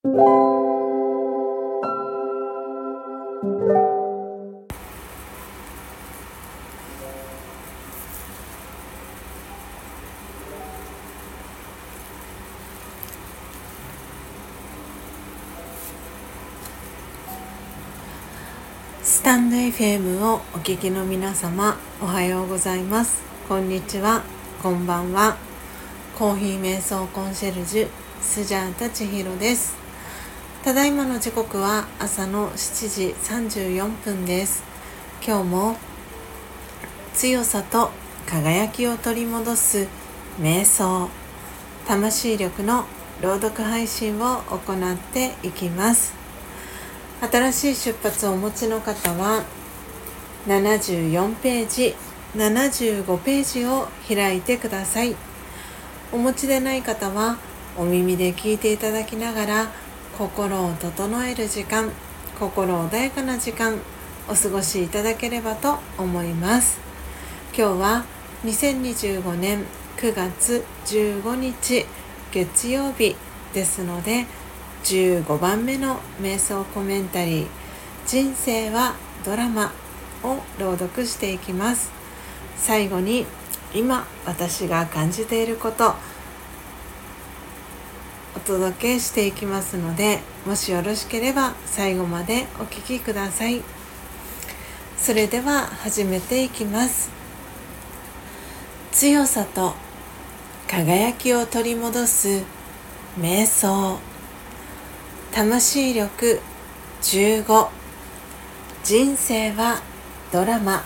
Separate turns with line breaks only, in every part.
スタンド FM をお聞きの皆様、おはようございます。こんにちは、こんばんは。コーヒー瞑想コンシェルジュスジャータ千尋です。ただいまの時刻は朝の7時34分です。今日も強さと輝きを取り戻す瞑想、魂力の朗読配信を行っていきます。新しい出発をお持ちの方は74ページ、75ページを開いてください。お持ちでない方はお耳で聞いていただきながら心を整える時間、心穏やかな時間お過ごしいただければと思います。今日は2025年9月15日月曜日ですので、15番目の瞑想コメンタリー、人生はドラマを朗読していきます。最後に今私が感じていることお届けしていきますので、もしよろしければ最後までお聞きください。それでは始めていきます。強さと輝きを取り戻す瞑想、魂力15、人生はドラマ。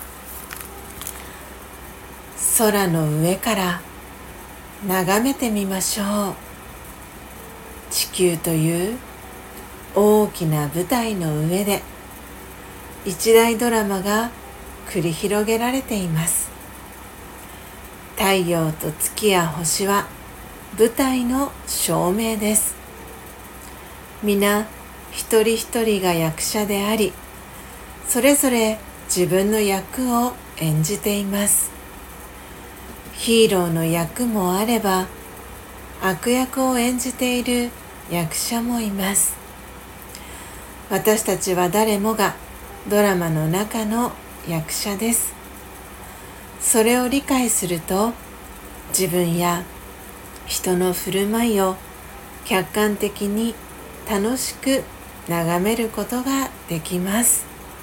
空の上から眺めてみましょう。地球という大きな舞台の上で一大ドラマが繰り広げられています。太陽と月や星は舞台の照明です。皆一人一人が役者であり、それぞれ自分の役を演じています。ヒーローの役もあれば、悪役を演じている役者もいます。私たちは誰もがドラマの中の役者です。それを理解すると、自分や人の振る舞いを客観的に楽しく眺めることができます。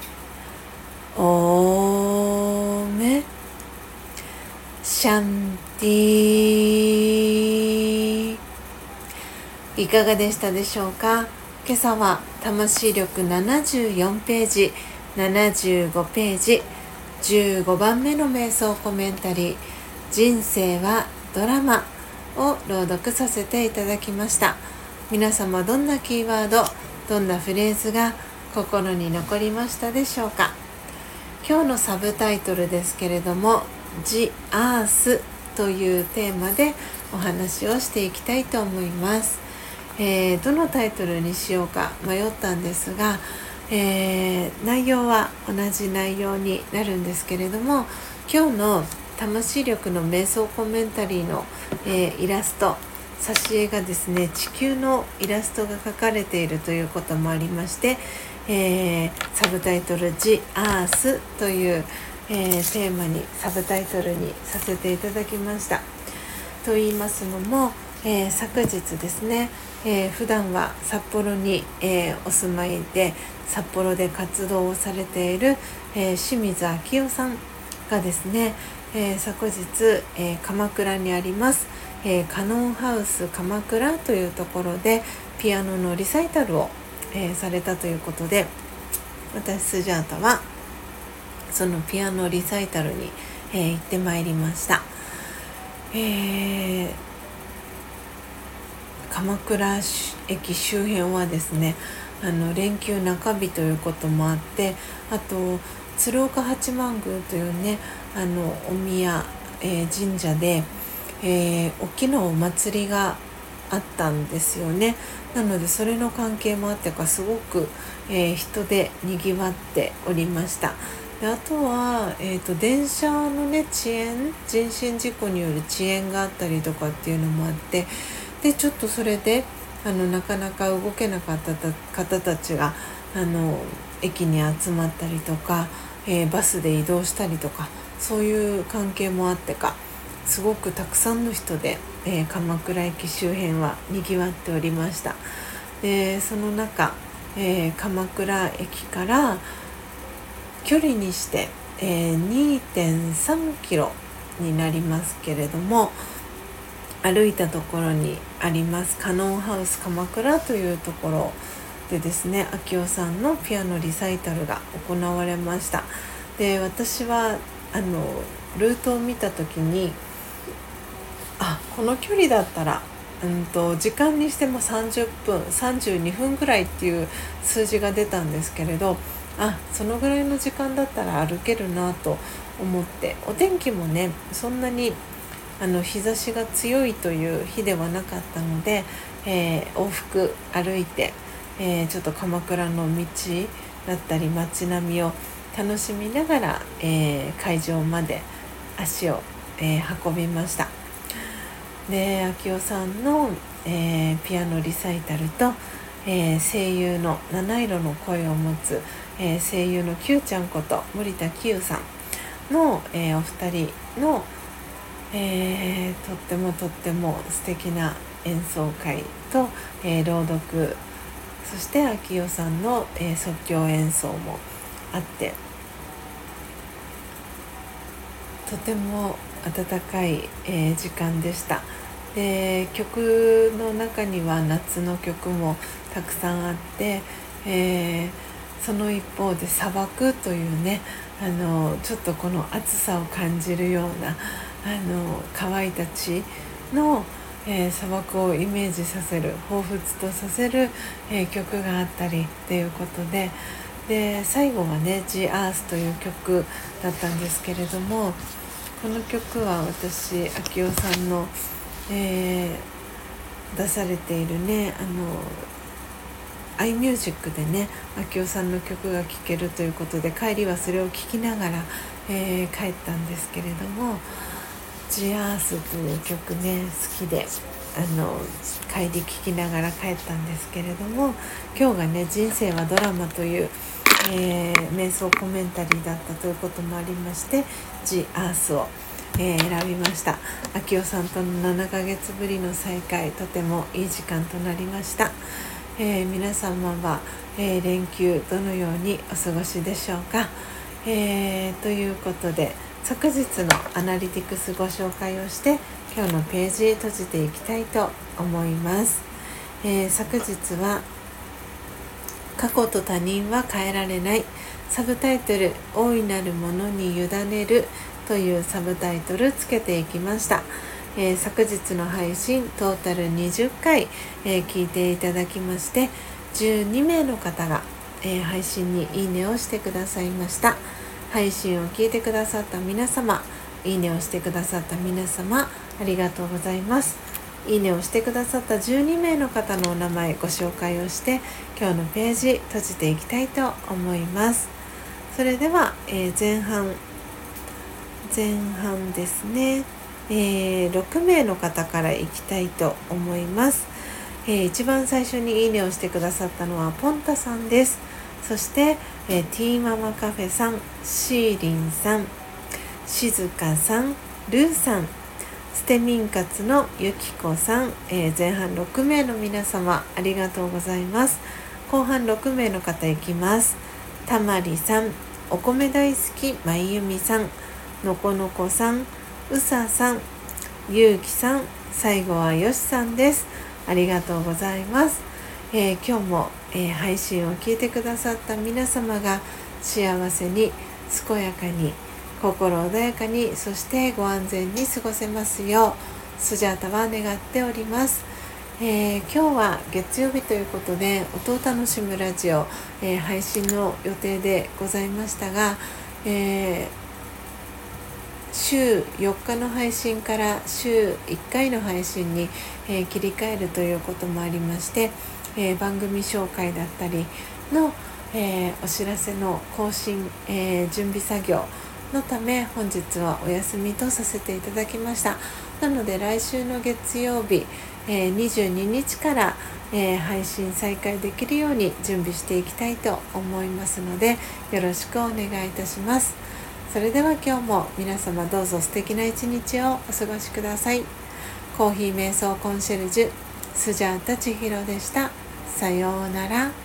オームシャンティ。いかがでしたでしょうか。今朝は魂力74ページ、75ページ、15番目の瞑想コメンタリー、人生はドラマを朗読させていただきました。皆様どんなキーワード、どんなフレーズが心に残りましたでしょうか。今日のサブタイトルですけれども、The Earth というテーマでお話をしていきたいと思います。どのタイトルにしようか迷ったんですが、内容は同じ内容になるんですけれども、今日の魂力の瞑想コメンタリーの、イラスト、挿絵がですね、地球のイラストが描かれているということもありまして、サブタイトル The Earth という、テーマにサブタイトルにさせていただきました。と言いますのも、昨日ですね、普段は札幌に、お住まいで札幌で活動をされている、清水昭夫さんがですね、昨日、鎌倉にあります、カノンハウス鎌倉というところでピアノのリサイタルを、されたということで、私スジャータはそのピアノリサイタルに、行ってまいりました。鎌倉駅周辺はですね、連休中日ということもあって、あと鶴岡八幡宮というね、お宮、神社で、大きなお祭りがあったんですよね。なのでそれの関係もあってか、すごく、人でにぎわっておりました。であとは、電車のね遅延、人身事故による遅延があったりとかっていうのもあって、でちょっとそれでなかなか動けなかった方たちが駅に集まったりとか、バスで移動したりとか、そういう関係もあってかすごくたくさんの人で、鎌倉駅周辺はにぎわっておりました。でその中、鎌倉駅から距離にして、2.3 キロになりますけれども、歩いたところにありますカノンハウス鎌倉というところでですね、秋代さんのピアノリサイタルが行われました。で私はルートを見た時に、この距離だったら時間にしても30分32分ぐらいっていう数字が出たんですけれど、そのぐらいの時間だったら歩けるなと思って、お天気もねそんなに日差しが強いという日ではなかったので、往復歩いて、ちょっと鎌倉の道だったり街並みを楽しみながら、会場まで足を、運びました。で秋代さんの、ピアノリサイタルと、声優の七色の声を持つ、声優の Q ちゃんこと森田 Q さんの、お二人の、とっても素敵な演奏会と、朗読、そして秋代さんの、即興演奏もあって、とても温かい、時間でした。で曲の中には夏の曲もたくさんあって、その一方で砂漠というね、ちょっとこの暑さを感じるような乾いた地の、砂漠をイメージさせる、彷彿とさせる、曲があったりということで最後はね The Earth という曲だったんですけれども、この曲は私秋代さんの、出されているねiMusic でね秋代さんの曲が聴けるということで、帰りはそれを聴きながら、帰ったんですけれども、The Earth という曲ね好きで帰り聴きながら帰ったんですけれども、今日がね人生はドラマという、瞑想コメンタリーだったということもありまして The Earth を、選びました。秋代さんとの7ヶ月ぶりの再会、とてもいい時間となりました。皆様は、連休どのようにお過ごしでしょうか。ということで昨日のアナリティクスご紹介をして今日のページ閉じていきたいと思います。昨日は過去と他人は変えられない、サブタイトル大いなるものに委ねるというサブタイトルつけていきました。昨日の配信トータル20回、聞いていただきまして12名の方が、配信にいいねをしてくださいました。配信を聞いてくださった皆様、いいねをしてくださった皆様、ありがとうございます。いいねをしてくださった12名の方のお名前ご紹介をして今日のページ閉じていきたいと思います。それでは、前半ですね、6名の方からいきたいと思います。一番最初にいいねをしてくださったのはポンタさんです。そして、ティーママカフェさん、シーリンさん、しずかさん、ルーさん、ステミンカツのゆきこさん、前半6名の皆様ありがとうございます。後半6名の方いきます。たまりさん、お米大好きまゆみさん、のこのこさん、うささん、ゆうきさん、最後はよしさんです。ありがとうございます。今日も、配信を聞いてくださった皆様が幸せに健やかに心穏やかに、そしてご安全に過ごせますようスジャータは願っております。今日は月曜日ということで音を楽しむラジオ、配信の予定でございましたが、週4日の配信から週1回の配信に、切り替えるということもありまして、番組紹介だったりの、お知らせの更新、準備作業のため本日はお休みとさせていただきました。なので来週の月曜日、 22日から、配信再開できるように準備していきたいと思いますので、よろしくお願いいたします。それでは今日も皆様どうぞ素敵な一日をお過ごしください。コーヒー瞑想コンシェルジュスジャータ千尋でした。さようなら。